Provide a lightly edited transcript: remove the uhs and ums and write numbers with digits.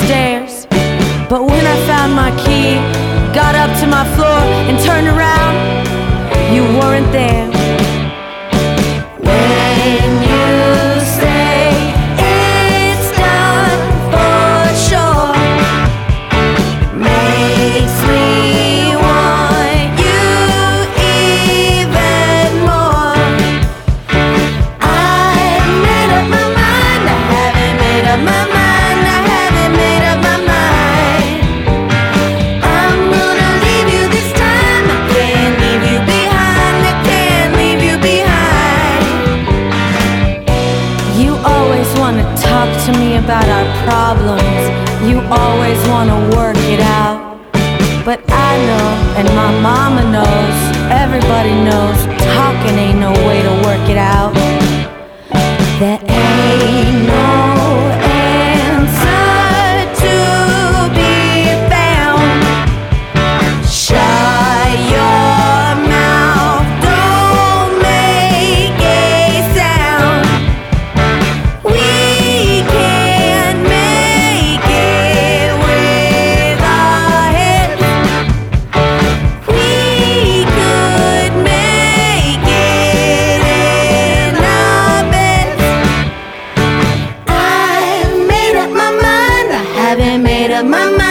stairs. But when I found my key, got up to my floor and turned around, you weren't there. When you say it's done for sure, makes me want you even more. I've made up my mind, I haven't made up my mind, I haven't made up my mind. I'm gonna leave you this time, I can't leave you behind, I can't leave you behind. You always wanna talk to me about our problems, you always wanna work it out. But I know, and my mama knows, everybody knows, talking ain't no way to work it out. There ain't no answer to be found. Shut your mouth, don't make a sound. We can't make it with our heads. We could make it in our beds. I've made up my mind, I haven't made up my mind.